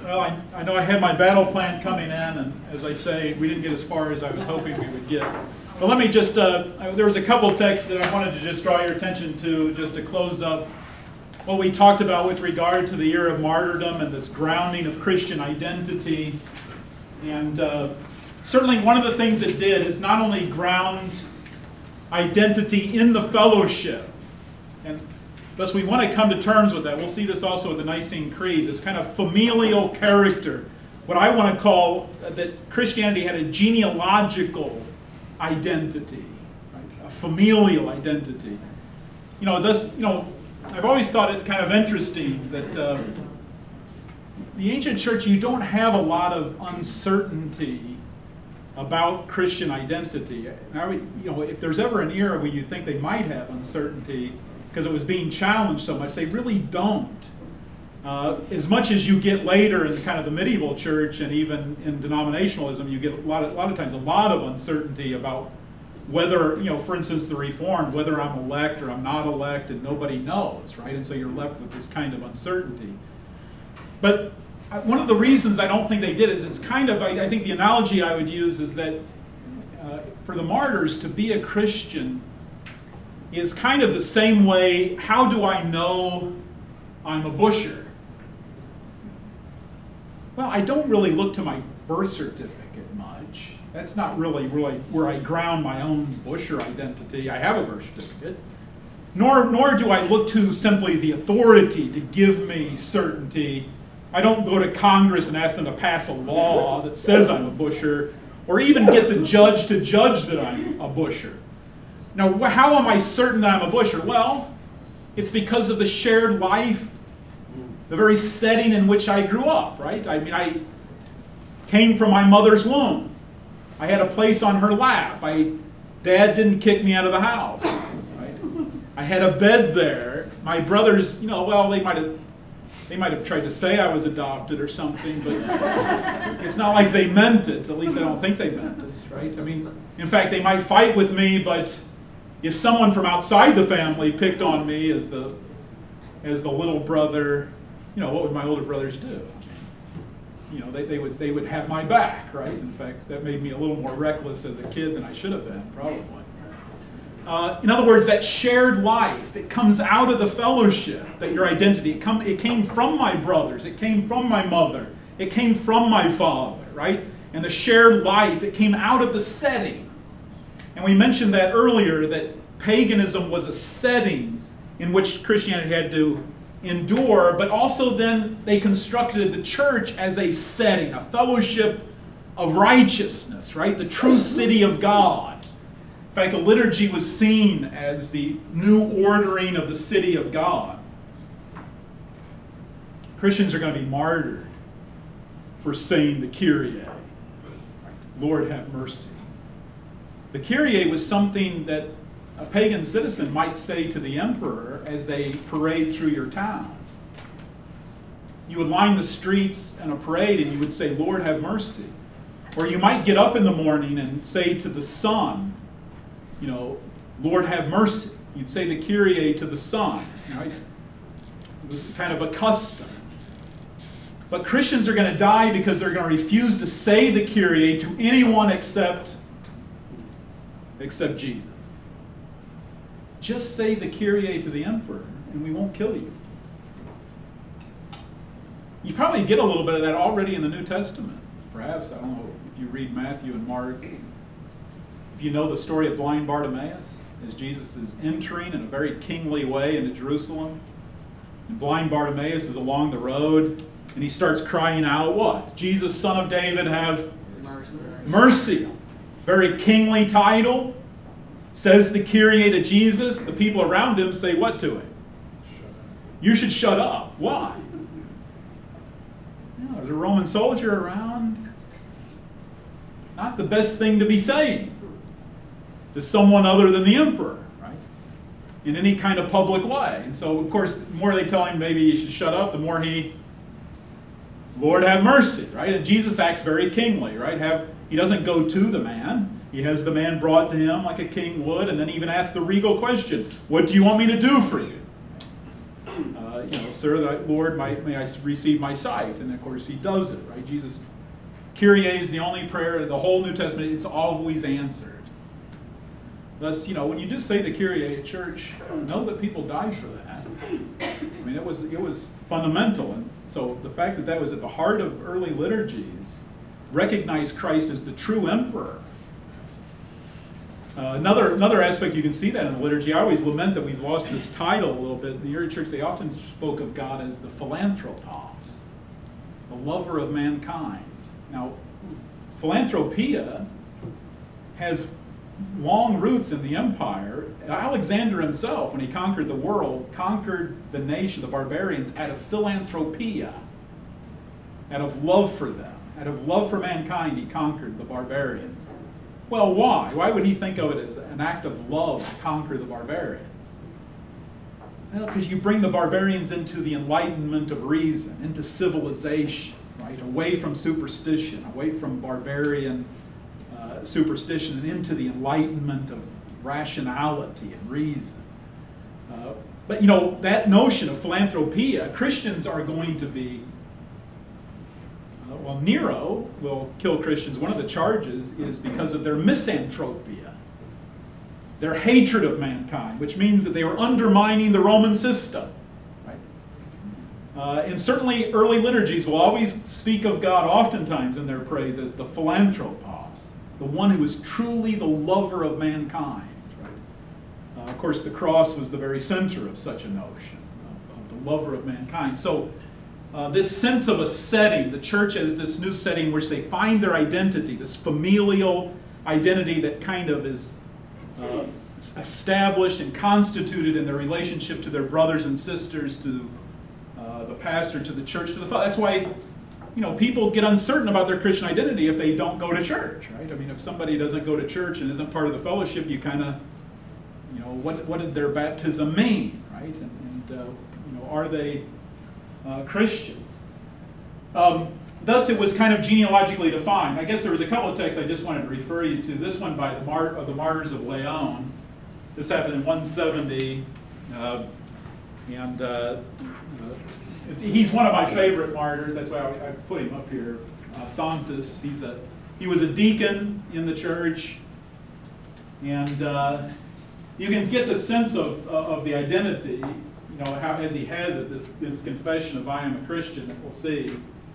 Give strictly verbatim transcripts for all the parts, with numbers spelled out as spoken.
Well, I, I know I had my battle plan coming in, and as I say, we didn't get as far as I was hoping we would get. But let me just, uh, there was a couple texts that I wanted to just draw your attention to, just to close up what we talked about with regard to the year of martyrdom and this grounding of Christian identity. And uh, certainly one of the things it did is not only ground identity in the fellowship, and thus we want to come to terms with that. We'll see this also with the Nicene Creed, this kind of familial character. What I want to call uh, that Christianity had a genealogical identity, right? A familial identity. You know, this, you know, I've always thought it kind of interesting that uh, the ancient church, you don't have a lot of uncertainty about Christian identity. Now, you know, if there's ever an era where you think they might have uncertainty because it was being challenged so much, they really don't. Uh, as much as you get later in kind of the medieval church and even in denominationalism, you get a lot of, a lot of times a lot of uncertainty about whether, you know, for instance, the Reformed, whether I'm elect or I'm not elect, and nobody knows, right? And so you're left with this kind of uncertainty. But one of the reasons I don't think they did is it's kind of, I, I think the analogy I would use is that uh, for the martyrs, to be a Christian is kind of the same way, how do I know I'm a busher? Well, I don't really look to my birth certificate much. That's not really, really where I ground my own busher identity. I have a birth certificate. Nor, nor do I look to simply the authority to give me certainty. I don't go to Congress and ask them to pass a law that says I'm a busher, or even get the judge to judge that I'm a busher. Now, how am I certain that I'm a busher? Well, it's because of the shared life, the very setting in which I grew up, right? I mean, I came from my mother's womb. I had a place on her lap. My dad didn't kick me out of the house, right? I had a bed there. My brothers, you know, well, they might have they might have tried to say I was adopted or something, but it's not like they meant it. At least I don't think they meant it, right? I mean, in fact, they might fight with me, but if someone from outside the family picked on me as the as the little brother, you know, what would my older brothers do? You know, they, they would they would have my back, right? In fact, that made me a little more reckless as a kid than I should have been, probably. Uh, in other words, that shared life, it comes out of the fellowship, that your identity, it, come, it came from my brothers, it came from my mother, it came from my father, right? And the shared life, it came out of the setting. And we mentioned that earlier, that paganism was a setting in which Christianity had to endure, but also then they constructed the church as a setting, a fellowship of righteousness, right? The true city of God. In fact, the liturgy was seen as the new ordering of the city of God. Christians are going to be martyred for saying the Kyrie. Lord have mercy. The Kyrie was something that a pagan citizen might say to the emperor as they parade through your town. You would line the streets in a parade and you would say, Lord have mercy. Or you might get up in the morning and say to the sun, you know, Lord have mercy. You'd say the Kyrie to the sun, right? It was kind of a custom. But Christians are going to die because they're going to refuse to say the Kyrie to anyone except, except Jesus. Just say the Kyrie to the emperor and we won't kill you. You probably get a little bit of that already in the New Testament. Perhaps, I don't know if you read Matthew and Mark. If you know the story of blind Bartimaeus, as Jesus is entering in a very kingly way into Jerusalem, and blind Bartimaeus is along the road, and he starts crying out, what? Jesus, Son of David, have mercy. mercy. Very kingly title. Says the Kyrie to Jesus. The people around him say what to him? You should shut up. Why? You know, there's a Roman soldier around. Not the best thing to be saying to someone other than the emperor, right? In any kind of public way. And so, of course, the more they tell him maybe he should shut up, the more he, Lord have mercy, right? And Jesus acts very kingly, right? Have, he doesn't go to the man. He has the man brought to him like a king would, and then even asks the regal question, what do you want me to do for you? Uh, you know, sir, that Lord, may, may I receive my sight? And of course he does it, right? Jesus, Kyrie is the only prayer in the whole New Testament, it's always answered. Thus, you know, when you do say the Kyrie at church, know that people died for that. I mean, it was, it was fundamental. And so the fact that that was at the heart of early liturgies recognized Christ as the true emperor. Uh, another, another aspect you can see that in the liturgy, I always lament that we've lost this title a little bit. In the early church, they often spoke of God as the philanthropos, the lover of mankind. Now, philanthropia has long roots in the empire. Alexander himself, when he conquered the world, conquered the nation, the barbarians, out of philanthropia, out of love for them, out of love for mankind, he conquered the barbarians. Well, why? Why would he think of it as an act of love to conquer the barbarians? Well, because you bring the barbarians into the enlightenment of reason, into civilization, right? Away from superstition, away from barbarian uh, superstition, and into the enlightenment of rationality and reason. Uh, but, you know, that notion of philanthropia, Christians are going to be Uh, well, Nero will kill Christians. One of the charges is because of their misanthropia, their hatred of mankind, which means that they were undermining the Roman system. Right? Uh, and certainly early liturgies will always speak of God oftentimes in their praise as the philanthropos, the one who is truly the lover of mankind. Right? Uh, of course, the cross was the very center of such a notion, of, of the lover of mankind. So, Uh, this sense of a setting, the church as this new setting in which they find their identity, this familial identity that kind of is uh, established and constituted in their relationship to their brothers and sisters, to uh, the pastor, to the church, to the father. That's why, you know, people get uncertain about their Christian identity if they don't go to church, right? I mean, if somebody doesn't go to church and isn't part of the fellowship, you kind of, you know, what what did their baptism mean, right? And, and uh, you know, are they Uh, Christians. Um, thus, it was kind of genealogically defined. I guess there was a couple of texts I just wanted to refer you to. This one by the, Mart- of the Martyrs of Leon. This happened in one seventy, uh, and uh, uh, it's, he's one of my favorite martyrs. That's why I, I put him up here. Uh, Sanctus. He's a he was a deacon in the church, and uh, you can get the sense of of the identity. You know, how, as he has it, this, this confession of I am a Christian that we'll see.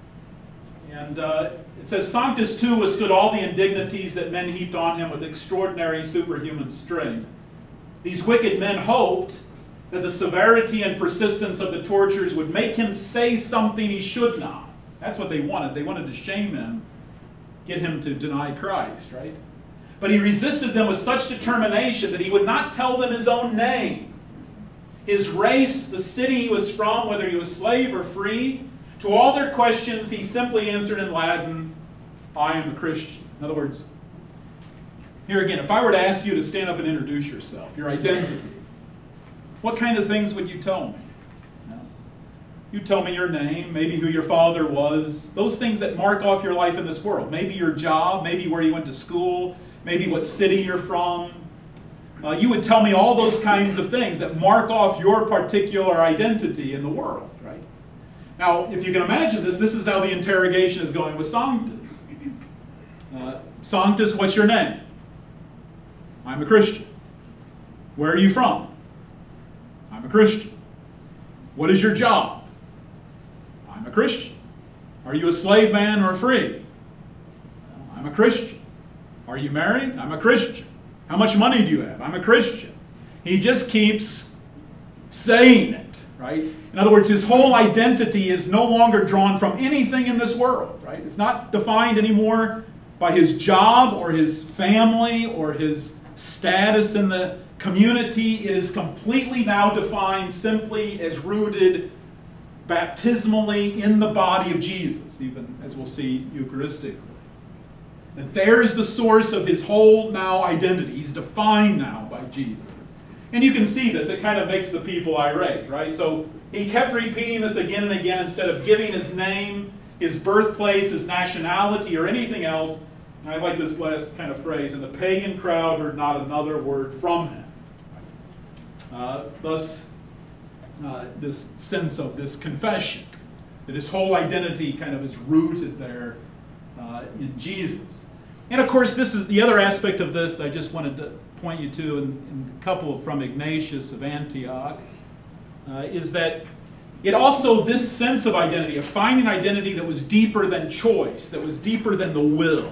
And uh, it says, Sanctus too withstood all the indignities that men heaped on him with extraordinary superhuman strength. These wicked men hoped that the severity and persistence of the tortures would make him say something he should not. That's what they wanted. They wanted to shame him, get him to deny Christ, right? But he resisted them with such determination that he would not tell them his own name, his race, the city he was from, whether he was slave or free. To all their questions, he simply answered in Latin, I am a Christian. In other words, here again, if I were to ask you to stand up and introduce yourself, your identity, what kind of things would you tell me? You know, you'd tell me your name, maybe who your father was, those things that mark off your life in this world. Maybe your job, maybe where you went to school, maybe what city you're from. Uh, you would tell me all those kinds of things that mark off your particular identity in the world, right? Now, if you can imagine this, this is how the interrogation is going with Sanctus. Uh, Sanctus, what's your name? I'm a Christian. Where are you from? I'm a Christian. What is your job? I'm a Christian. Are you a slave man or free? I'm a Christian. Are you married? I'm a Christian. How much money do you have? I'm a Christian. He just keeps saying it, right? In other words, his whole identity is no longer drawn from anything in this world, right? It's not defined anymore by his job or his family or his status in the community. It is completely now defined simply as rooted baptismally in the body of Jesus, even as we'll see Eucharistically. That there is the source of his whole now identity. He's defined now by Jesus. And you can see this. It kind of makes the people irate, right? So he kept repeating this again and again instead of giving his name, his birthplace, his nationality, or anything else. And I like this last kind of phrase. And the pagan crowd heard not another word from him. Uh, thus, uh, this sense of this confession, that his whole identity kind of is rooted there uh, in Jesus. And of course, this is the other aspect of this that I just wanted to point you to in, in a couple from Ignatius of Antioch, uh, is that it also, this sense of identity, of finding identity that was deeper than choice, that was deeper than the will,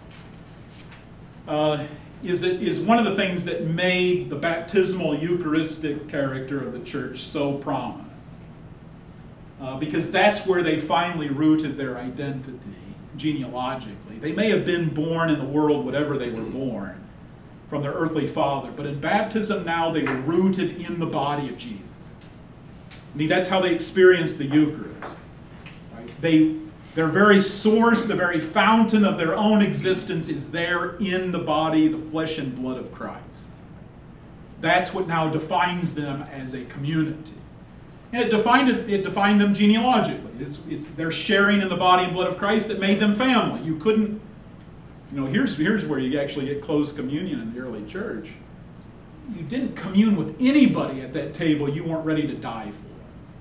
uh, is, it, is one of the things that made the baptismal Eucharistic character of the church so prominent. Uh, because that's where they finally rooted their identity genealogically. They may have been born in the world, whatever they were born, from their earthly father, but in baptism now they were rooted in the body of Jesus. I mean, that's how they experienced the Eucharist. Right? They, their very source, the very fountain of their own existence is there in the body, the flesh and blood of Christ. That's what now defines them as a community. And it defined, it defined them genealogically. It's, it's their sharing in the body and blood of Christ that made them family. You couldn't, you know, here's, here's where you actually get close communion in the early church. You didn't commune with anybody at that table you weren't ready to die for.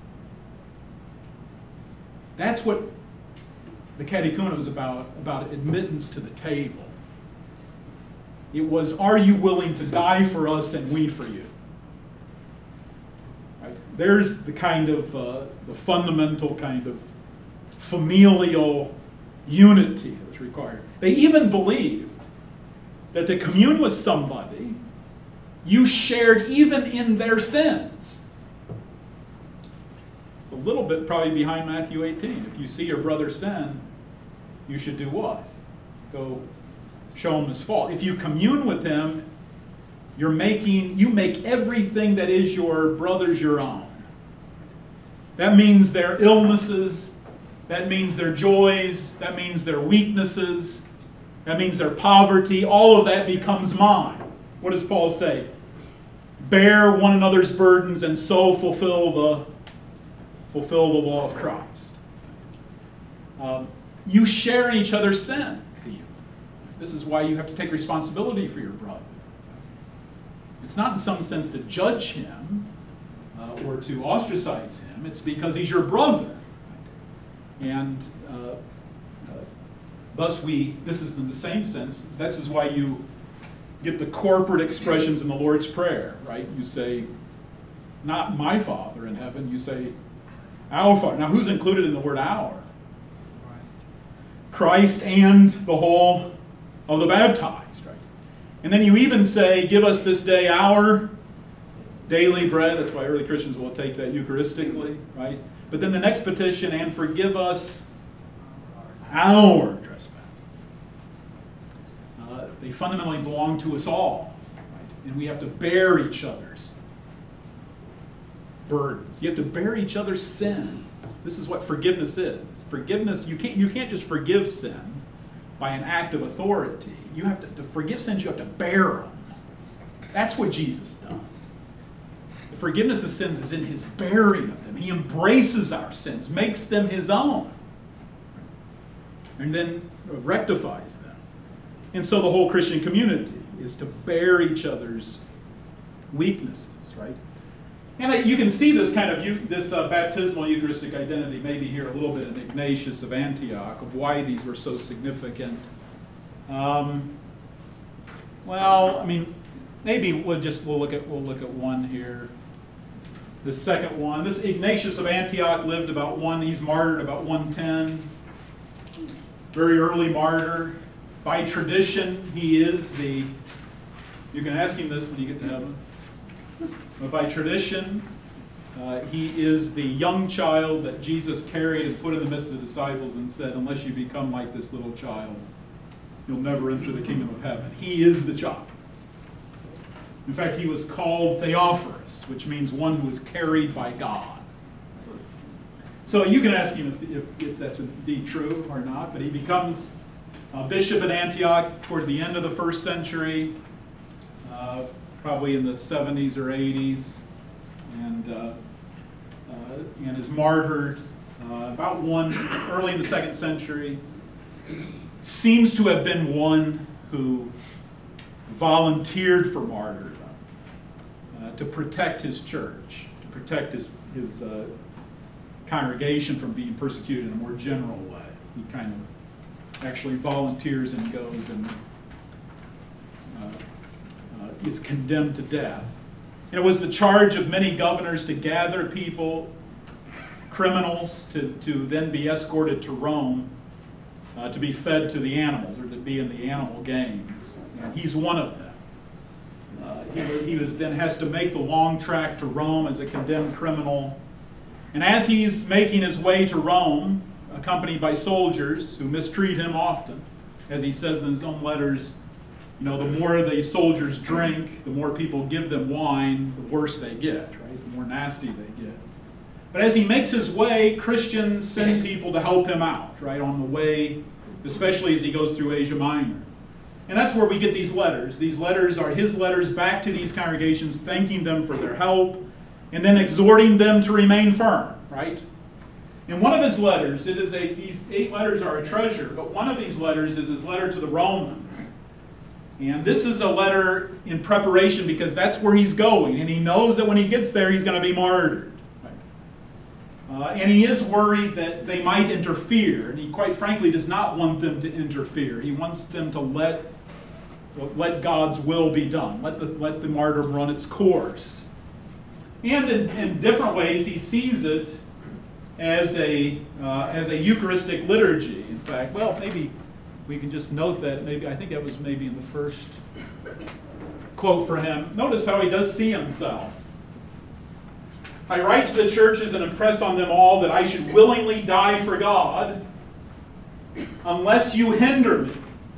That's what the catechumenate was about, about admittance to the table. It was, are you willing to die for us and we for you? Right? There's the kind of, uh, the fundamental kind of familial unity that's required. They even believed that to commune with somebody, you shared even in their sins. It's a little bit probably behind Matthew eighteen. If you see your brother sin, you should do what? Go show him his fault. If you commune with him, you're making, you make everything that is your brother's your own. That means their illnesses, that means their joys, that means their weaknesses, that means their poverty. All of that becomes mine. What does Paul say? Bear one another's burdens and so fulfill the fulfill the law of Christ. Um, you share in each other's sins. This is why you have to take responsibility for your brother. It's not in some sense to judge him uh, or to ostracize him. It's because he's your brother. And uh, uh, thus we, this is in the same sense, this is why you get the corporate expressions in the Lord's Prayer, right? You say, not my Father in heaven, you say, our Father. Now who's included in the word our? Christ. Christ and the whole of the baptized, right? And then you even say, give us this day our daily bread. That's why early Christians will take that Eucharistically, right? But then the next petition, and forgive us our trespasses. Uh, they fundamentally belong to us all, right? And we have to bear each other's burdens. You have to bear each other's sins. This is what forgiveness is. Forgiveness, you can't, you can't just forgive sins by an act of authority. You have to, to forgive sins, you have to bear them. That's what Jesus does. The forgiveness of sins is in his bearing of them. He embraces our sins, makes them his own, and then rectifies them. And so the whole Christian community is to bear each other's weaknesses, right? And you can see this kind of, this uh, baptismal Eucharistic identity maybe here a little bit in Ignatius of Antioch, of why these were so significant. Um, well, I mean, maybe we'll just, we'll look at, we'll look at one here. The second one, this Ignatius of Antioch lived about one, he's martyred about one ten. Very early martyr. By tradition, he is the, you can ask him this when you get to heaven. But by tradition, uh, he is the young child that Jesus carried and put in the midst of the disciples and said, unless you become like this little child, you'll never enter the kingdom of heaven. He is the child. In fact, he was called Theophorus, which means one who is carried by God. So you can ask him if, if, if that's indeed true or not, but he becomes a bishop at Antioch toward the end of the first century, uh, probably in the seventies or eighties, and, uh, uh, and is martyred uh, about one early in the second century. Seems to have been one who volunteered for martyrdom uh, to protect his church, to protect his, his uh, congregation from being persecuted in a more general way. He kind of actually volunteers and goes and uh, uh, is condemned to death. And it was the charge of many governors to gather people, criminals, to, to then be escorted to Rome uh, to be fed to the animals or to be in the animal games. And he's one of them. Uh, he, he was then has to make the long track to Rome as a condemned criminal. And as he's making his way to Rome, accompanied by soldiers who mistreat him often, as he says in his own letters, you know, the more the soldiers drink, the more people give them wine, the worse they get, right? The more nasty they get. But as he makes his way, Christians send people to help him out, right, on the way, especially as he goes through Asia Minor. And that's where we get these letters. These letters are his letters back to these congregations, thanking them for their help, and then exhorting them to remain firm, right? In one of his letters, it is a, these eight letters are a treasure, but one of these letters is his letter to the Romans. And this is a letter in preparation because that's where he's going, and he knows that when he gets there, he's going to be martyred. Right? Uh, and he is worried that they might interfere, and he quite frankly does not want them to interfere. He wants them to let, let God's will be done, let the, let the martyrdom run its course. And in, in different ways, he sees it as a, uh, as a Eucharistic liturgy. In fact, well, maybe we can just note that, maybe I think that was maybe in the first quote for him. Notice how he does see himself. I write to the churches and impress on them all that I should willingly die for God unless you hinder me.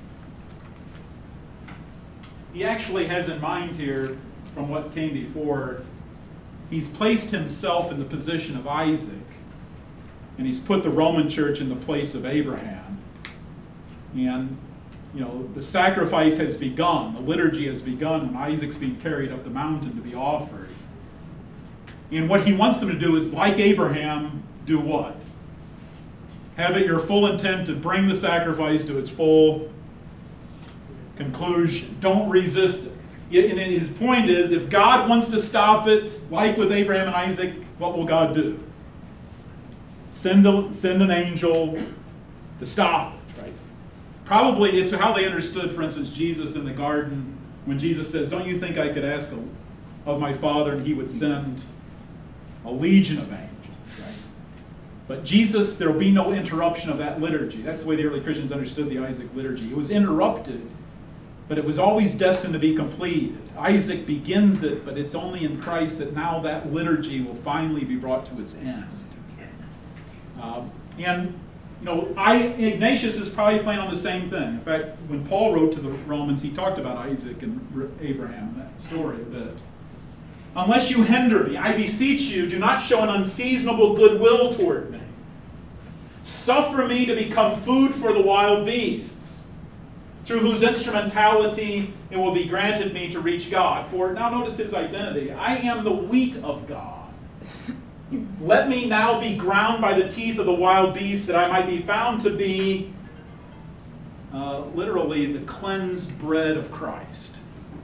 He actually has in mind here, from what came before, he's placed himself in the position of Isaac, and he's put the Roman church in the place of Abraham. And, you know, the sacrifice has begun, the liturgy has begun when Isaac's being carried up the mountain to be offered. And what he wants them to do is, like Abraham, do what? Have it your full intent to bring the sacrifice to its full conclusion. Don't resist it. And his point is, if God wants to stop it, like with Abraham and Isaac, what will God do? Send, a, send an angel to stop it, right? Probably it's how they understood, for instance, Jesus in the garden, when Jesus says, don't you think I could ask of my Father and he would send a legion of angels, right? But Jesus, there will be no interruption of that liturgy. That's the way the early Christians understood the Isaac liturgy. It was interrupted, but it was always destined to be completed. Isaac begins it, but it's only in Christ that now that liturgy will finally be brought to its end. Uh, and, you know, I, Ignatius is probably playing on the same thing. In fact, when Paul wrote to the Romans, he talked about Isaac and Abraham, that story a bit. Unless you hinder me, I beseech you, do not show an unseasonable goodwill toward me. Suffer me to become food for the wild beasts, through whose instrumentality it will be granted me to reach God. For, now notice his identity, I am the wheat of God. Let me now be ground by the teeth of the wild beasts, that I might be found to be, uh, literally, the cleansed bread of Christ.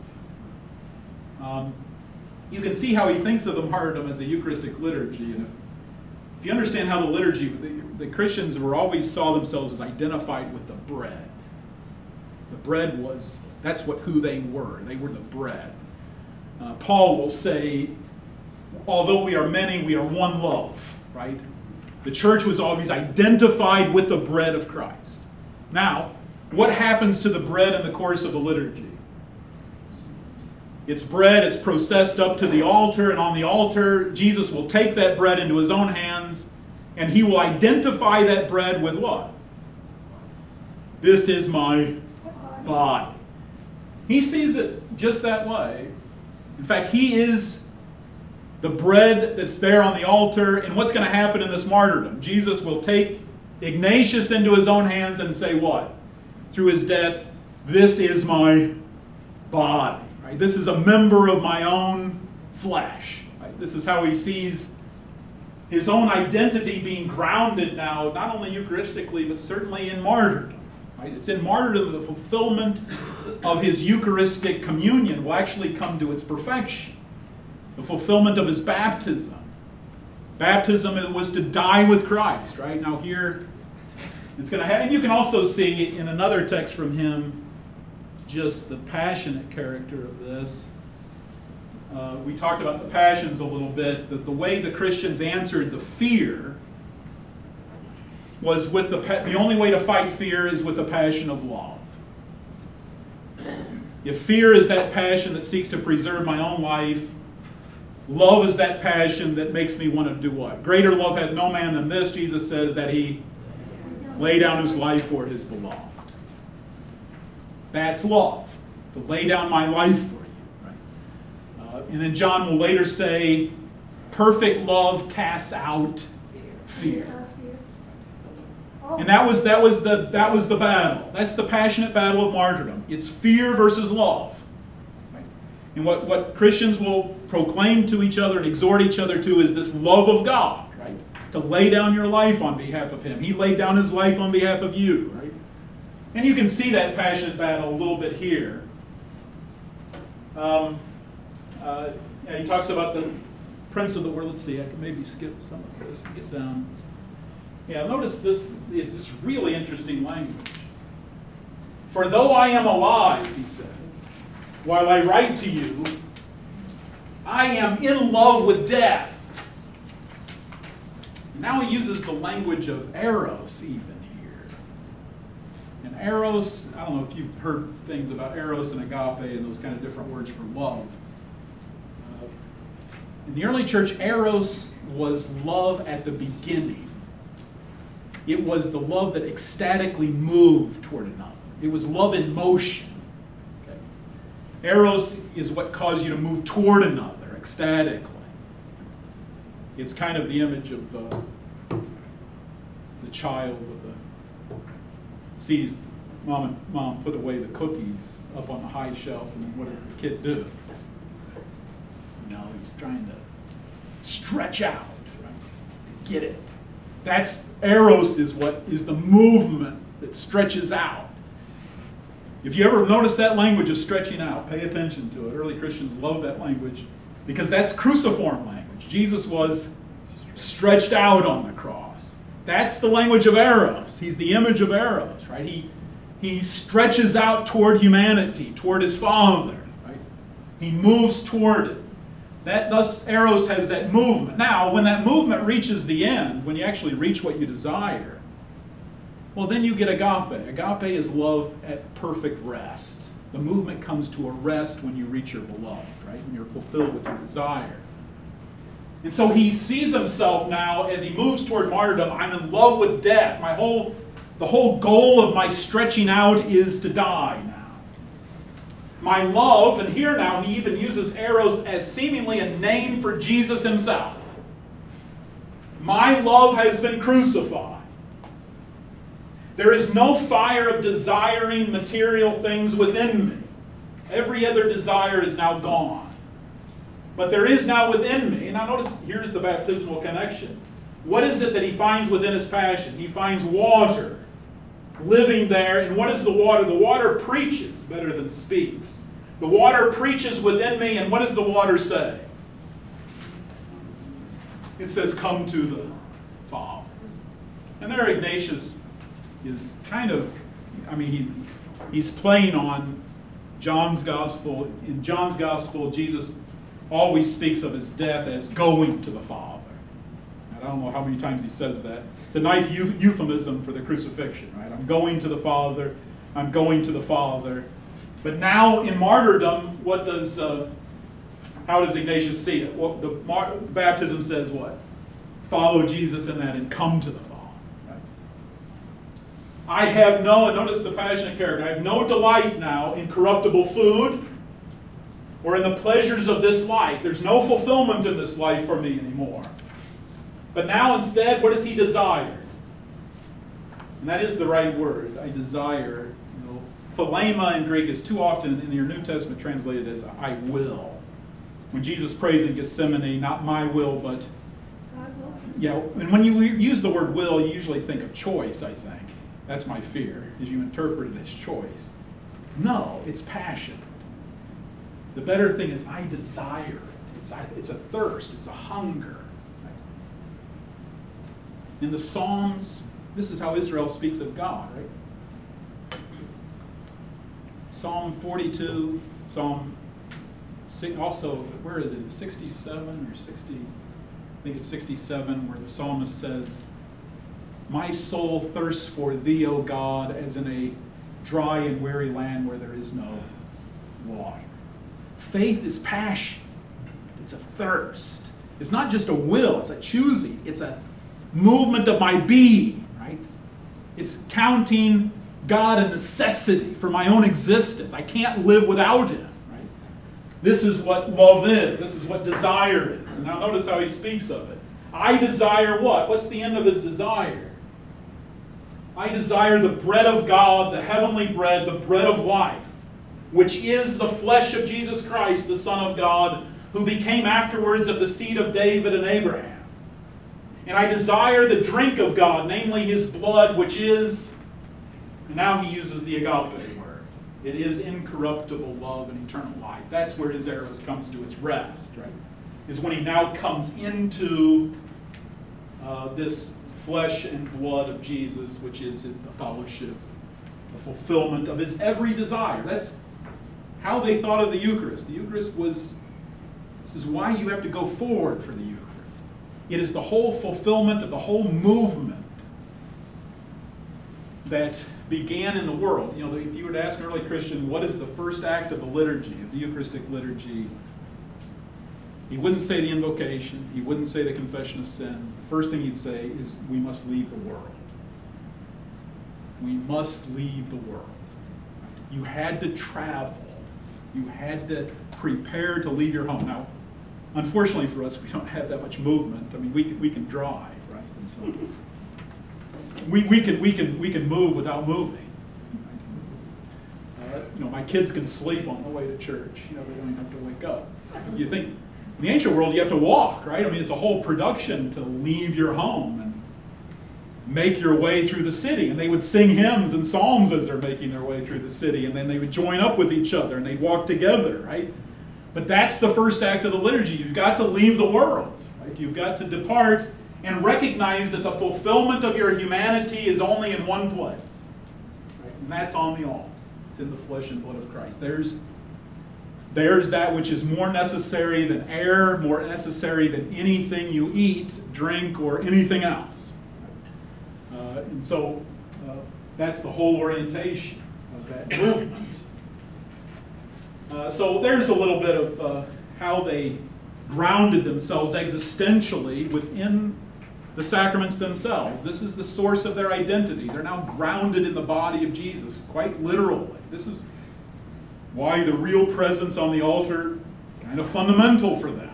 Um, You can see how he thinks of the martyrdom as a Eucharistic liturgy. And if, if you understand how the liturgy, the, the Christians were always saw themselves as identified with the bread. The bread was, that's what who they were. They were the bread. Uh, Paul will say, although we are many, we are one loaf, right? The church was always identified with the bread of Christ. Now, what happens to the bread in the course of the liturgy? It's bread, it's processed up to the altar, and on the altar, Jesus will take that bread into his own hands, and he will identify that bread with what? This is my body. He sees it just that way. In fact, he is the bread that's there on the altar, and what's going to happen in this martyrdom? Jesus will take Ignatius into his own hands and say what? Through his death, this is my body. Right? This is a member of my own flesh. Right? This is how he sees his own identity being grounded now, not only Eucharistically, but certainly in martyrdom. Right? It's in martyrdom the fulfillment of his Eucharistic communion will actually come to its perfection. The fulfillment of his baptism Baptism it was to die with Christ, right? Now here, it's going to happen. And you can also see in another text from him just the passionate character of this. Uh, we talked about the passions a little bit, that the way the Christians answered the fear was with the, the only way to fight fear is with the passion of love. If fear is that passion that seeks to preserve my own life, love is that passion that makes me want to do what? Greater love hath no man than this, Jesus says, that he lay down his life for his beloved. That's love, to lay down my life for you. Right? Uh, and then John will later say, perfect love casts out fear. And that was that was the that was the battle. That's the passionate battle of martyrdom. It's fear versus love. Right? And what, what Christians will proclaim to each other and exhort each other to is this love of God, right? To lay down your life on behalf of him. He laid down his life on behalf of you, right? And you can see that passionate battle a little bit here. Um, uh, yeah, he talks about the prince of the world. Let's see, I can maybe skip some of this and get down. Yeah, notice this is this really interesting language. For though I am alive, he says, while I write to you, I am in love with death. Now he uses the language of eros even here. And eros, I don't know if you've heard things about eros and agape and those kind of different words for love. Uh, in the early church, eros was love at the beginning. It was the love that ecstatically moved toward another. It was love in motion. Okay? Eros is what caused you to move toward another ecstatically. It's kind of the image of uh, the child with the sees mom and mom put away the cookies up on the high shelf, and what does the kid do? You know, he's trying to stretch out, right? To get it. That's eros is what is the movement that stretches out. If you ever notice that language of stretching out, pay attention to it. Early Christians love that language because that's cruciform language. Jesus was stretched out on the cross. That's the language of eros. He's the image of eros, right? He, he stretches out toward humanity, toward his Father, right? He moves toward it. That, thus, eros has that movement. Now, when that movement reaches the end, when you actually reach what you desire, well, then you get agape. Agape is love at perfect rest. The movement comes to a rest when you reach your beloved, right? When you're fulfilled with your desire. And so he sees himself now as he moves toward martyrdom. I'm in love with death. My whole, the whole goal of my stretching out is to die now. My love, and here now he even uses eros as seemingly a name for Jesus himself. My love has been crucified. There is no fire of desiring material things within me. Every other desire is now gone. But there is now within me, and now notice here's the baptismal connection. What is it that he finds within his passion? He finds water living there. And what is the water? The water preaches better than speaks. The water preaches within me, and what does the water say? It says, come to the Father. And there Ignatius is kind of, I mean, he, he's playing on John's Gospel. In John's Gospel, Jesus always speaks of his death as going to the Father. I don't know how many times he says that. It's a nice euphemism for the crucifixion, right? I'm going to the Father. I'm going to the Father. But now in martyrdom, what does, uh, how does Ignatius see it? Well, the mar- baptism says what? Follow Jesus in that and come to the Father. Right? I have no, notice the passionate character, I have no delight now in corruptible food or in the pleasures of this life. There's no fulfillment in this life for me anymore. But now instead, what does he desire? And that is the right word. I desire. You know, philema in Greek is too often in your New Testament translated as I will. When Jesus prays in Gethsemane, not my will, but yeah. And when you use the word will, you usually think of choice. I think that's my fear, is you interpret it as choice. No, it's passion. The better thing is I desire it. It's, it's a thirst. It's a hunger. In the Psalms, this is how Israel speaks of God, right? Psalm forty-two, Psalm also, where is it? sixty-seven or sixty? I think it's sixty-seven, where the psalmist says, "My soul thirsts for thee, O God, as in a dry and weary land where there is no water." Faith is passion. It's a thirst. It's not just a will, it's a choosing. It's a movement of my being, right? It's counting God a necessity for my own existence. I can't live without Him, right? This is what love is. This is what desire is. And now notice how he speaks of it. I desire what? What's the end of his desire? I desire the bread of God, the heavenly bread, the bread of life, which is the flesh of Jesus Christ, the Son of God, who became afterwards of the seed of David and Abraham. And I desire the drink of God, namely His blood, which is, and now he uses the agape word. It is incorruptible love and eternal life. That's where his eros comes to its rest, right? Is when he now comes into uh, this flesh and blood of Jesus, which is the fellowship, the fulfillment of his every desire. That's how they thought of the Eucharist. The Eucharist was, this is why you have to go forward for the Eucharist. It is the whole fulfillment of the whole movement that began in the world. You know, if you were to ask an early Christian, what is the first act of the liturgy, of the Eucharistic liturgy, he wouldn't say the invocation. He wouldn't say the confession of sins. The first thing he'd say is, we must leave the world. We must leave the world. You had to travel. You had to prepare to leave your home. Now, unfortunately for us, we don't have that much movement. I mean, we can, we can drive, right? And so we, we, can, we, can, we can move without moving. Uh, you know, my kids can sleep on the way to church. You know, they don't even have to wake up. You think, in the ancient world, you have to walk, right? I mean, it's a whole production to leave your home and make your way through the city. And they would sing hymns and psalms as they're making their way through the city. And then they would join up with each other and they'd walk together, right? But that's the first act of the liturgy. You've got to leave the world, right? You've got to depart and recognize that the fulfillment of your humanity is only in one place, right? And that's on the altar. It's in the flesh and blood of Christ. There's There's that which is more necessary than air, more necessary than anything you eat, drink, or anything else. Uh, and so uh, that's the whole orientation of that movement. Uh, so there's a little bit of uh, how they grounded themselves existentially within the sacraments themselves. This is the source of their identity. They're now grounded in the body of Jesus, quite literally. This is why the real presence on the altar kind of fundamental for them.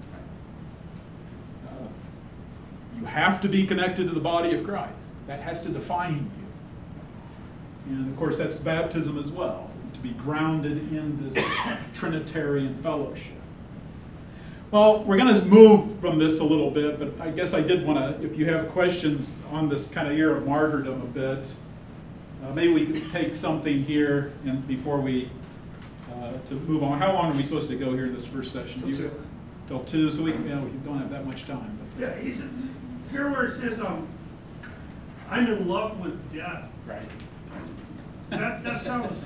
Uh, you have to be connected to the body of Christ. That has to define you. And of course, that's baptism as well, to be grounded in this Trinitarian fellowship. Well, we're going to move from this a little bit, but I guess I did want to, if you have questions on this kind of year of martyrdom a bit, uh, maybe we could take something here and before we Uh, to move on. How long are we supposed to go here in this first session? Till two. Till two, so we, you know, we don't have that much time. But, Yeah, he said, here where it says, um, I'm in love with death. right. That, that sounds,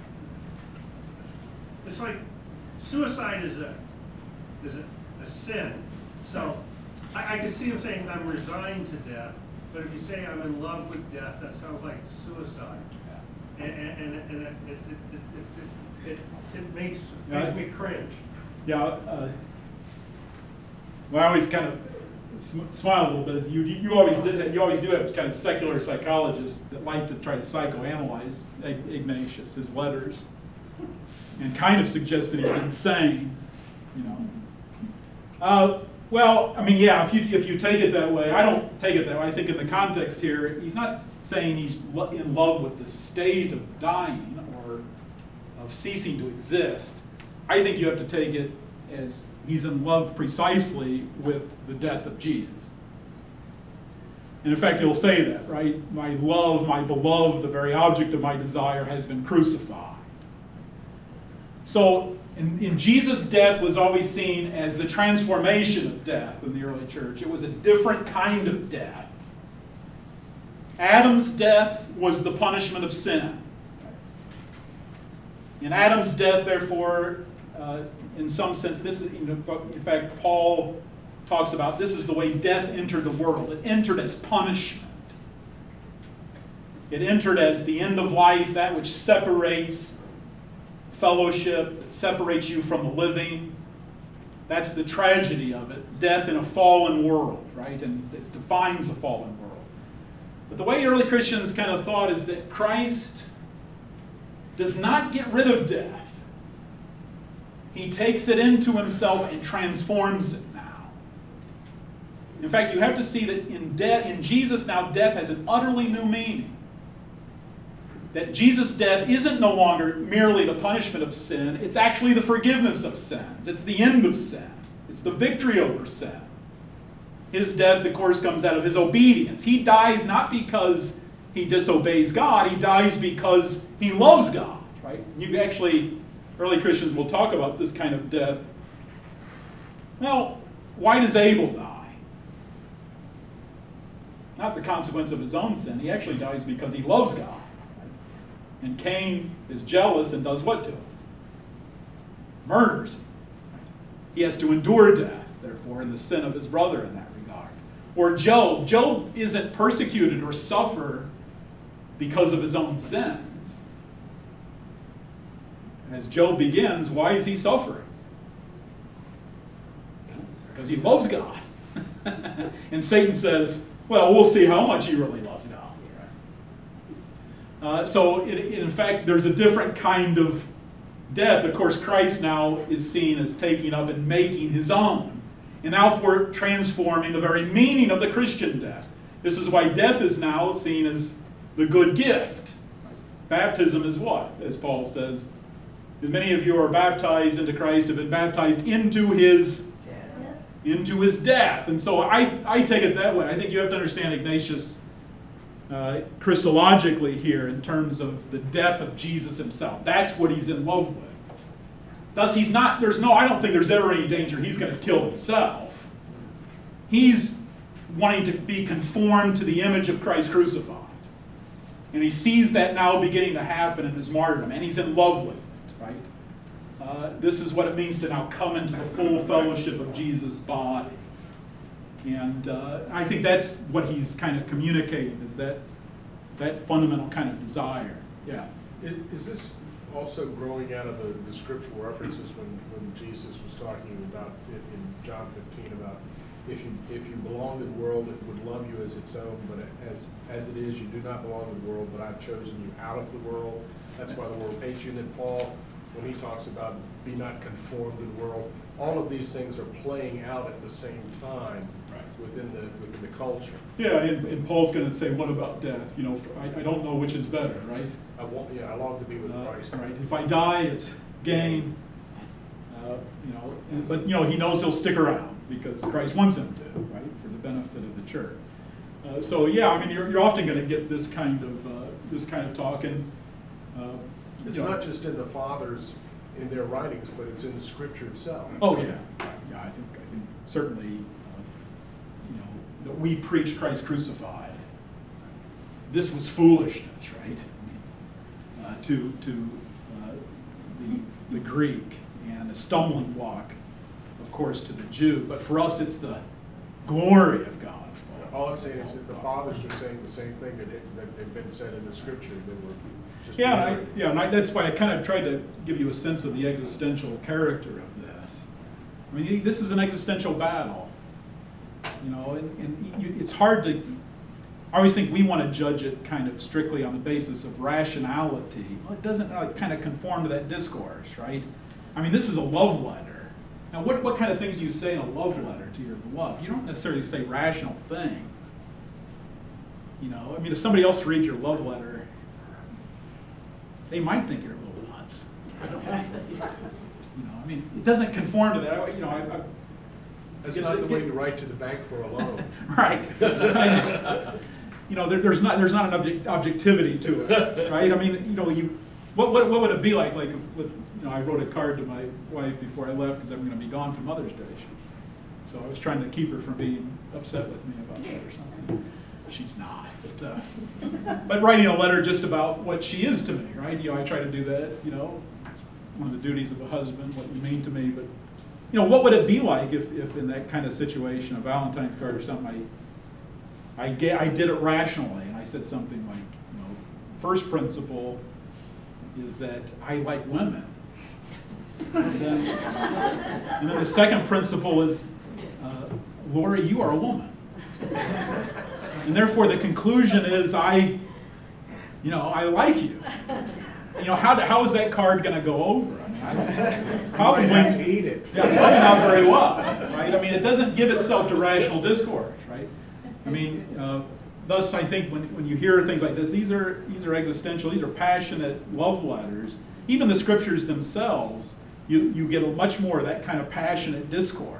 it's like suicide is a, is a, a sin. So I, I can see him saying, I'm resigned to death, but if you say I'm in love with death, that sounds like suicide. And, and, and, and it, it, it, it, it, it makes, Yeah. makes me cringe. Yeah, uh, well, I always kind of sm- smile a little bit. You, you always did. Have, you always do have kind of secular psychologists that like to try to psychoanalyze Ignatius, his letters, and kind of suggest that he's insane. You know. Uh, well, I mean, yeah. If you if you take it that way, I don't take it that way. I think in the context here, he's not saying he's lo- in love with the state of dying or of ceasing to exist. I think you have to take it as he's in love precisely with the death of Jesus. And in fact, he'll say that, right? My love, my beloved, the very object of my desire has been crucified. So in, in Jesus' death was always seen as the transformation of death in the early church. It was a different kind of death. Adam's death was the punishment of sin. In Adam's death, therefore, uh, in some sense, this is, you know, in fact, Paul talks about this is the way death entered the world. It entered as punishment. It entered as the end of life, that which separates fellowship, that separates you from the living. That's the tragedy of it. Death in a fallen world, right? And it defines a fallen world. But the way early Christians kind of thought is that Christ does not get rid of death. He takes it into himself and transforms it now. In fact, you have to see that in death, in Jesus now, death has an utterly new meaning. That Jesus' death isn't no longer merely the punishment of sin, it's actually the forgiveness of sins. It's the end of sin. It's the victory over sin. His death, of course, comes out of his obedience. He dies not because he disobeys God, he dies because he loves God, right? You actually, early Christians will talk about this kind of death. Well, why does Abel die? Not the consequence of his own sin. He actually dies because he loves God. And Cain is jealous and does what to him? Murders him. He has to endure death, therefore, in the sin of his brother in that regard. Or Job. Job isn't persecuted or suffer because of his own sins. As Job begins, why is he suffering? Because he loves God. And Satan says, well, we'll see how much he really loves God. Uh, so, it, it, in fact, there's a different kind of death. Of course, Christ now is seen as taking up and making his own. And now for transforming the very meaning of the Christian death. This is why death is now seen as the good gift. Baptism is what? As Paul says, many of you are baptized into Christ, have been baptized into his death. Into his death. And so I, I take it that way. I think you have to understand Ignatius uh, Christologically here in terms of the death of Jesus himself. That's what he's in love with. Thus, he's not, there's no, I don't think there's ever any danger he's going to kill himself. He's wanting to be conformed to the image of Christ crucified. And he sees that now beginning to happen in his martyrdom, and he's in love with it, right? Uh, this is what it means to now come into the full fellowship of Jesus' body. And uh, I think that's what he's kind of communicating, is that, that fundamental kind of desire. Yeah. Is, is this also growing out of the, the scriptural references when, when Jesus was talking about in, in John fifteen about if you if you belong to the world, it would love you as its own, but as as it is, you do not belong to the world, but I've chosen you out of the world. That's why the world hates you. And then Paul, when he talks about be not conformed to the world, all of these things are playing out at the same time within the within the culture. Yeah, and, and Paul's going to say, what about death? You know, I, I don't know which is better, right? I want, yeah, I long to be with uh, Christ. Right. If I die, it's gain. Uh, you know, and, but you know, he knows he'll stick around because Christ wants him to, right, for the benefit of the church. Uh, so yeah, I mean, you're, you're often going to get this kind of uh, this kind of talk, and uh, it's you know, not just in the fathers in their writings, but it's in the Scripture itself. Oh yeah, yeah. I think I think certainly, uh, you know, that we preach Christ crucified. This was foolishness, right? Uh, to to uh, the the Greek, and a stumbling block, of course, to the Jew. But for us, it's the glory of God. All I'm saying is that the fathers are saying the same thing that, it, that they've been said in the Scripture. They were just yeah, and I, yeah, and I, that's why I kind of tried to give you a sense of the existential character of this. I mean, this is an existential battle, you know, and, and you, it's hard to. I always think we want to judge it kind of strictly on the basis of rationality. Well, it doesn't uh, kind of conform to that discourse, right? I mean, this is a love letter. Now, what, what kind of things do you say in a love letter to your beloved? You don't necessarily say rational things. You know, I mean, if somebody else reads your love letter, they might think you're a little nuts. I don't know. You know, I mean, it doesn't conform to that. I, you know, I, I That's get, not the get, way to write to the bank for a loan. Right. I, you know, there, there's not there's not an object, objectivity to it, right? I mean, you know, you what what what would it be like? Like, with, you know, I wrote a card to my wife before I left because I'm going to be gone for Mother's Day. So I was trying to keep her from being upset with me about that or something. she's not. But, uh, but writing a letter just about what she is to me, right? You know, I try to do that, you know. It's one of the duties of a husband, what you mean to me. But, you know, what would it be like if, if in that kind of situation, a Valentine's card or something, I, I, get, I did it rationally, and I said something like, you know, first principle is that I like women. And then, and then the second principle is, uh, Lori, you are a woman. And therefore the conclusion is I, you know, I like you. You know, how, how is that card going to go over? I mean, I don't, probably, Might not eat it. yeah, probably not very well, right? I mean, it doesn't give itself to rational discourse, right? I mean, uh, thus I think when, when you hear things like this, these are, these are existential, these are passionate love letters. Even the scriptures themselves, you, you get a much more of that kind of passionate discourse.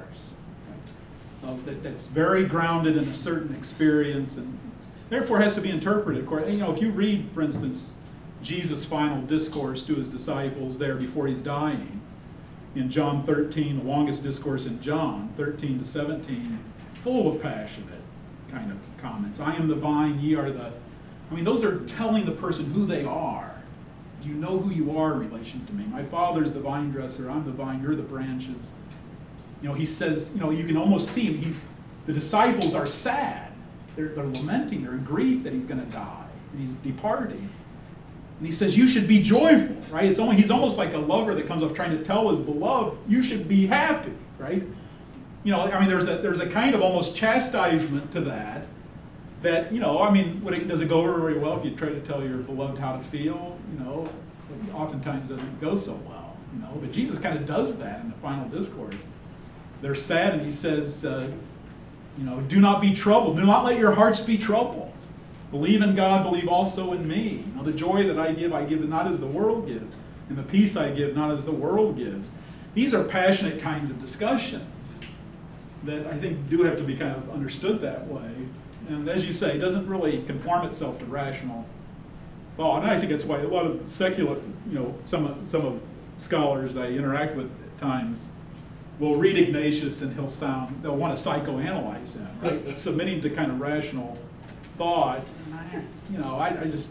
Uh, that, that's very grounded in a certain experience and therefore has to be interpreted. Of course, you know, if you read, for instance, Jesus' final discourse to his disciples there before he's dying, in John thirteen, the longest discourse in John, thirteen to seventeen, full of passionate kind of comments. I am the vine, ye are the... I mean, those are telling the person who they are. Do you know who you are in relation to me? My Father's the vine dresser, I'm the vine, you're the branches. You know, he says, you know, you can almost see him. He's, the disciples are sad. They're, they're lamenting. They're in grief that he's going to die. And he's departing. And he says, you should be joyful, right? It's only, he's almost like a lover that comes up trying to tell his beloved, you should be happy, right? You know, I mean, there's a, there's a kind of almost chastisement to that. That, you know, I mean, would it, does it go over very well if you try to tell your beloved how to feel? You know, oftentimes it doesn't go so well, you know. But Jesus kind of does that in the final discourse. They're sad, and he says, uh, you know, do not be troubled. Do not let your hearts be troubled. Believe in God, believe also in me. You know, the joy that I give, I give not as the world gives. And the peace I give, not as the world gives. These are passionate kinds of discussions that I think do have to be kind of understood that way. And as you say, it doesn't really conform itself to rational thought. And I think that's why a lot of secular, you know, some of, some of scholars I interact with at times will read Ignatius and he'll sound, they'll want to psychoanalyze him, right? Submitting to kind of rational thought. And I, you know, I, I just,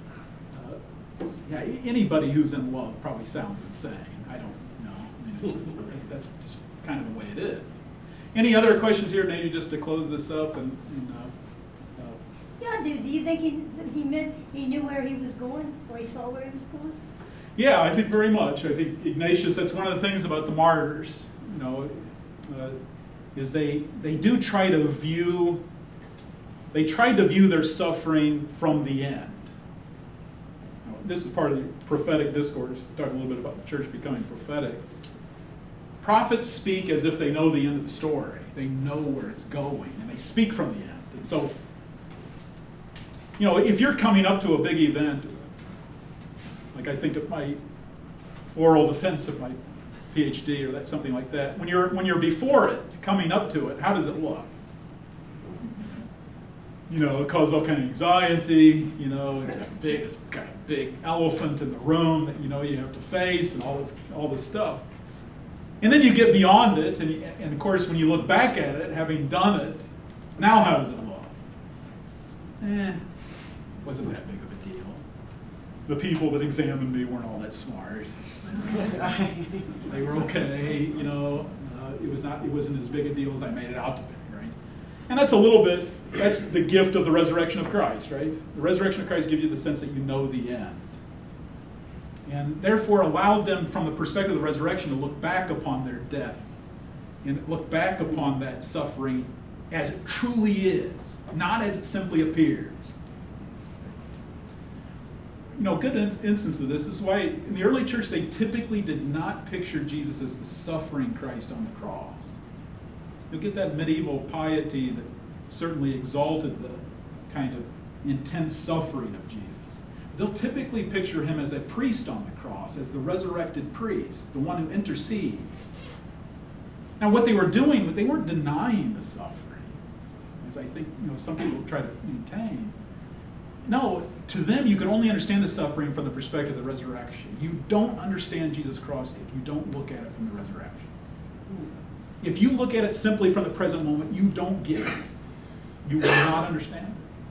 uh, yeah, anybody who's in love probably sounds insane. I don't know. I mean, that's just kind of the way it is. Any other questions here, Nate, just to close this up? And, and uh, uh, Yeah, do, do you think he, he meant, he knew where he was going, or he saw where he was going? Yeah, I think very much. I think Ignatius, that's one of the things about the martyrs, you know, uh, is they they do try to view, they tried to view their suffering from the end. Now, this is part of the prophetic discourse, talking a little bit about the church becoming prophetic. Prophets speak as if they know the end of the story. They know where it's going, and they speak from the end. And so, you know, if you're coming up to a big event, like I think of my oral defense of my PhD or that something like that, when you're when you're before it, coming up to it, how does it look? You know, it causes all kind of anxiety. You know, it's a big, it's kind of big elephant in the room that you know you have to face, and all this all this stuff. And then you get beyond it, and, and of course, when you look back at it, having done it, now how does it look? Eh, wasn't that big of a deal. The people that examined me weren't all that smart. They were okay, you know. Uh, it was not. It wasn't as big a deal as I made it out to be, right? And that's a little bit. That's the gift of the resurrection of Christ, right? The resurrection of Christ gives you the sense that you know the end, and therefore allowed them, from the perspective of the resurrection, to look back upon their death and look back upon that suffering as it truly is, not as it simply appears. You know, a good in- instance of this is why in the early church they typically did not picture Jesus as the suffering Christ on the cross. You'll get that medieval piety that certainly exalted the kind of intense suffering of Jesus. They'll typically picture him as a priest on the cross, as the resurrected priest, the one who intercedes. Now, what they were doing, they weren't denying the suffering, as I think you know some people try to maintain. No, to them, you can only understand the suffering from the perspective of the resurrection. You don't understand Jesus' cross if you don't look at it from the resurrection. If you look at it simply from the present moment, you don't get it. You will not understand it.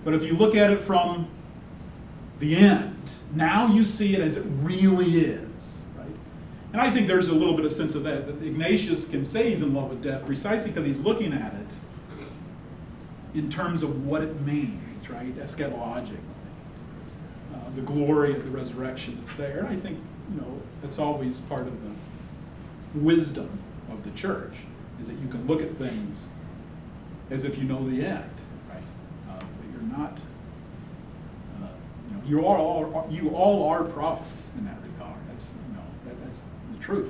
But if you look at it from the end, now you see it as it really is, right? And I think there's a little bit of sense of that, that Ignatius can say he's in love with death precisely because he's looking at it in terms of what it means, right, eschatologically. Uh, the glory of the resurrection that's there. And I think, you know, that's always part of the wisdom of the church, is that you can look at things as if you know the end, right? Uh, that you're not, uh, you know, you are all, you all are prophets in that regard. That's, you know, that, that's the truth.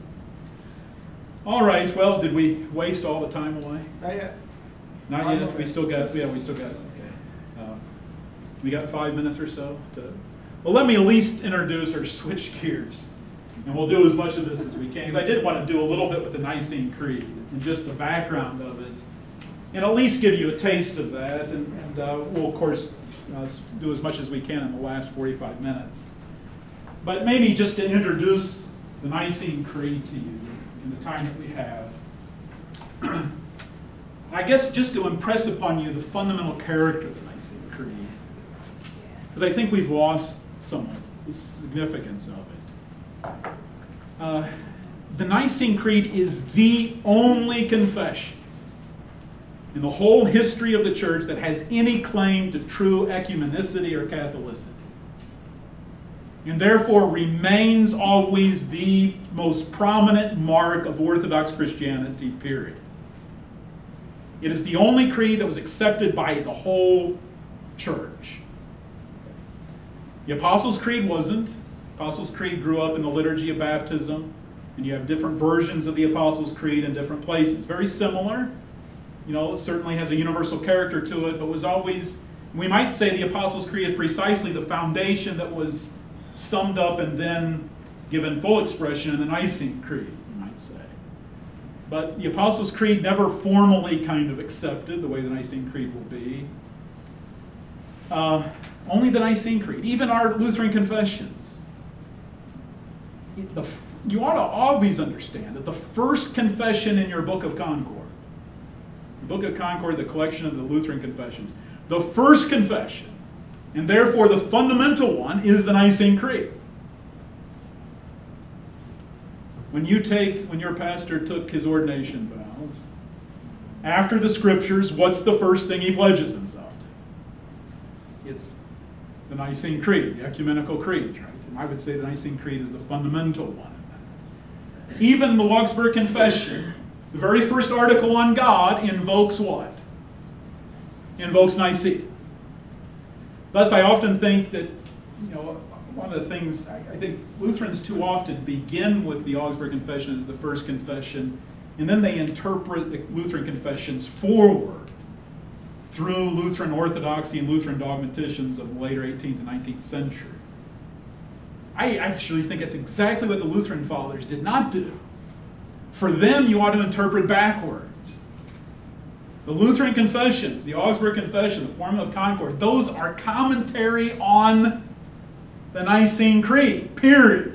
All right, well, did we waste all the time away? Not yet. Not yet. We still got, yeah, we still got, okay. Uh, we got five minutes or so to, well, let me at least introduce or switch gears. And we'll do as much of this as we can, because I did want to do a little bit with the Nicene Creed and just the background of it, and at least give you a taste of that. And, and uh, we'll, of course, uh, do as much as we can in the last forty-five minutes. But maybe just to introduce the Nicene Creed to you in the time that we have. I guess just to impress upon you the fundamental character of the Nicene Creed, because I think we've lost some of the significance of it. Uh, the Nicene Creed is the only confession in the whole history of the church that has any claim to true ecumenicity or Catholicity, and therefore remains always the most prominent mark of Orthodox Christianity, period. It is the only creed that was accepted by the whole church. The Apostles' Creed wasn't. Apostles' Creed grew up in the liturgy of baptism, and you have different versions of the Apostles' Creed in different places. Very similar. You know, it certainly has a universal character to it, but was always, we might say the Apostles' Creed is precisely the foundation that was summed up and then given full expression in the Nicene Creed, you might say. But the Apostles' Creed never formally kind of accepted the way the Nicene Creed will be. Uh, only the Nicene Creed, even our Lutheran confessions. The, you ought to always understand that the first confession in your Book of Concord, the Book of Concord, the collection of the Lutheran confessions, the first confession, and therefore the fundamental one, is the Nicene Creed. When you take, when your pastor took his ordination vows, after the scriptures, what's the first thing he pledges himself to? It's the Nicene Creed, the ecumenical creed, right? And I would say the Nicene Creed is the fundamental one in that. Even the Augsburg Confession, the very first article on God, invokes what? Invokes Nicaea. Thus, I often think that, you know, one of the things, I, I think Lutherans too often begin with the Augsburg Confession as the first confession, and then they interpret the Lutheran confessions forward through Lutheran orthodoxy and Lutheran dogmaticians of the later eighteenth and nineteenth century. I actually think that's exactly what the Lutheran fathers did not do. For them, you ought to interpret backwards. The Lutheran confessions, the Augsburg Confession, the Formula of Concord, those are commentary on the Nicene Creed, period.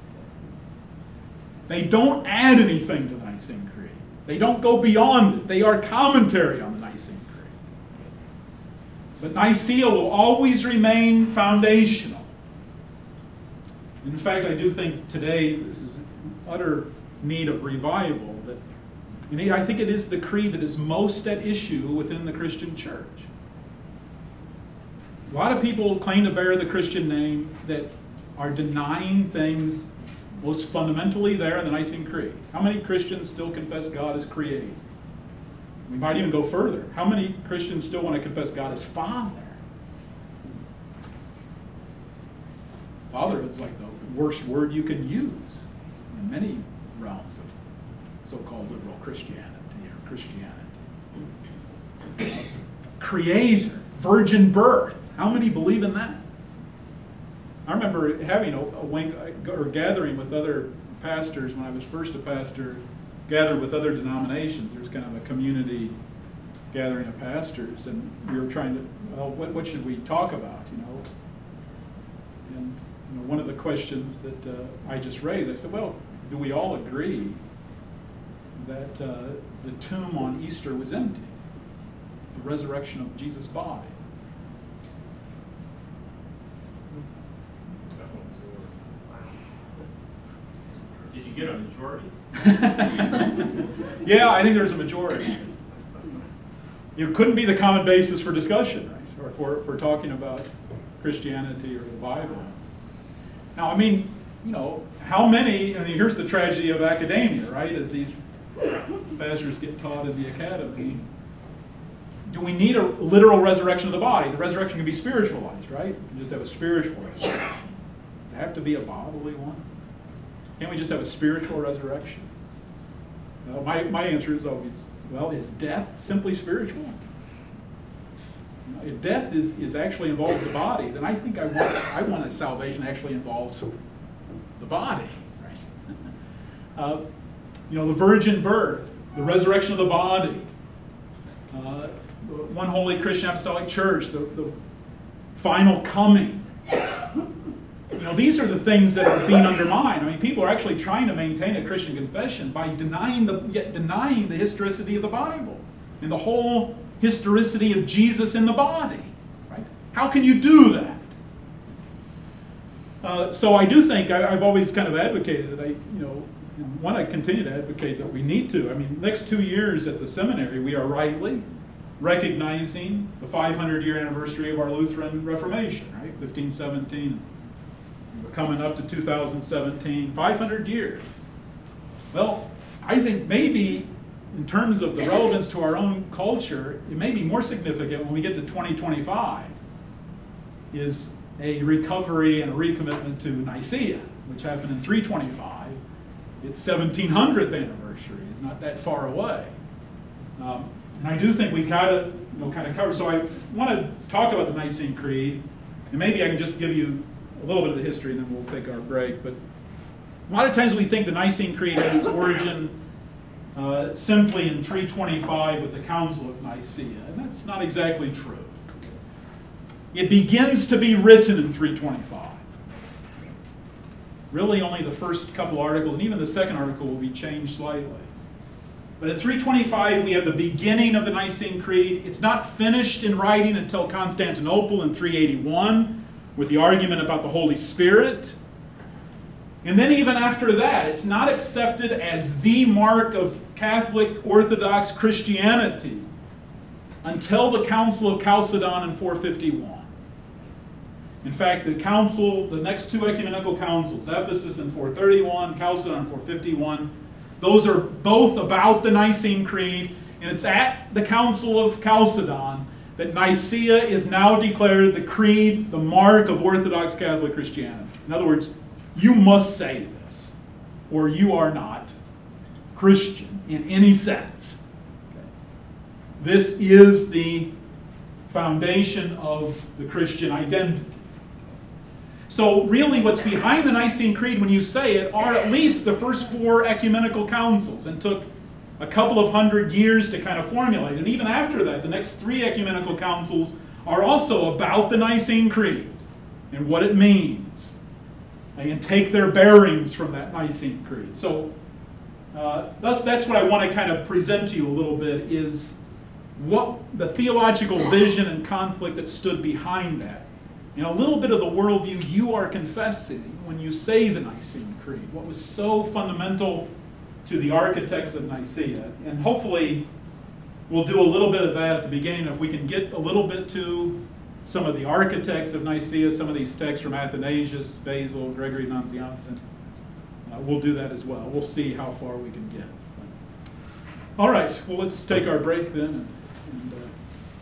They don't add anything to the Nicene Creed. They don't go beyond it. They are commentary on the Nicene Creed. But Nicaea will always remain foundational. In fact, I do think today this is in utter need of revival. That, and I think it is the creed that is most at issue within the Christian church. A lot of people claim to bear the Christian name that are denying things most fundamentally there in the Nicene Creed. How many Christians still confess God as Creator? We might even go further. How many Christians still want to confess God as Father? Father is like the worst word you can use in many realms of so-called liberal Christianity or Christianity. Creator, virgin birth. How many believe in that? I remember having a, a wing, or gathering with other pastors when I was first a pastor, gathered with other denominations. There's kind of a community gathering of pastors, and we were trying to, well, what, what should we talk about, you know? And you know, one of the questions that uh, I just raised, I said, well, do we all agree that uh, the tomb on Easter was empty? The resurrection of Jesus' body. get a majority? Yeah, I think there's a majority. It couldn't be the common basis for discussion, right? Or for, for talking about Christianity or the Bible. Now, I mean, you know, how many, I mean, here's the tragedy of academia, right? As these pastors get taught in the academy, do we need a literal resurrection of the body? The resurrection can be spiritualized, right? You can just have a spiritual resurrection. Does it have to be a bodily one? Can't we just have a spiritual resurrection? Well, my, my answer is always, well, is death simply spiritual? You know, if death is, is actually involves the body, then I think I want, I want a salvation that actually involves the body, right? uh, you know, the virgin birth, the resurrection of the body, uh, one holy Christian apostolic church, the, the final coming. You know, these are the things that are being undermined. I mean, people are actually trying to maintain a Christian confession by denying the yet denying the historicity of the Bible and the whole historicity of Jesus in the body. Right? How can you do that? Uh, so I do think I, I've always kind of advocated that I, you know, want to continue to advocate that we need to. I mean, next two years at the seminary, we are rightly recognizing the five hundred year anniversary of our Lutheran Reformation, right? fifteen seventeen. We're coming up to two thousand seventeen, five hundred years. Well, I think maybe in terms of the relevance to our own culture, it may be more significant when we get to twenty twenty-five, is a recovery and a recommitment to Nicaea, which happened in three twenty-five. Its seventeen hundredth anniversary is not that far away. Um, and I do think we gotta, you know, kind of cover, so I want to talk about the Nicene Creed, and maybe I can just give you a little bit of the history and then we'll take our break. But a lot of times we think the Nicene Creed had its origin uh, simply in three twenty-five with the Council of Nicaea, and that's not exactly true. It begins to be written in three twenty-five. Really only the first couple articles, and even the second article will be changed slightly. But at three twenty-five we have the beginning of the Nicene Creed. It's not finished in writing until Constantinople in three eighty-one, with the argument about the Holy Spirit. And then even after that, it's not accepted as the mark of Catholic Orthodox Christianity until the Council of Chalcedon in four fifty-one. In fact, the council, the next two ecumenical councils, Ephesus in four thirty-one, Chalcedon in four fifty-one, those are both about the Nicene Creed, and it's at the Council of Chalcedon that Nicaea is now declared the creed, the mark of Orthodox Catholic Christianity. In other words, you must say this, or you are not Christian in any sense. Okay. This is the foundation of the Christian identity. So really what's behind the Nicene Creed when you say it are at least the first four ecumenical councils, and took a couple of hundred years to kind of formulate. And even after that, the next three ecumenical councils are also about the Nicene Creed and what it means. They can take their bearings from that Nicene Creed. So uh, thus, that's what I want to kind of present to you a little bit, is what the theological vision and conflict that stood behind that. And a little bit of the worldview you are confessing when you say the Nicene Creed. What was so fundamental to the architects of Nicaea. And hopefully we'll do a little bit of that at the beginning. If we can get a little bit to some of the architects of Nicaea, some of these texts from Athanasius, Basil, Gregory Nazianzen, uh, we'll do that as well. We'll see how far we can get. All right, well, let's take our break then and, and uh,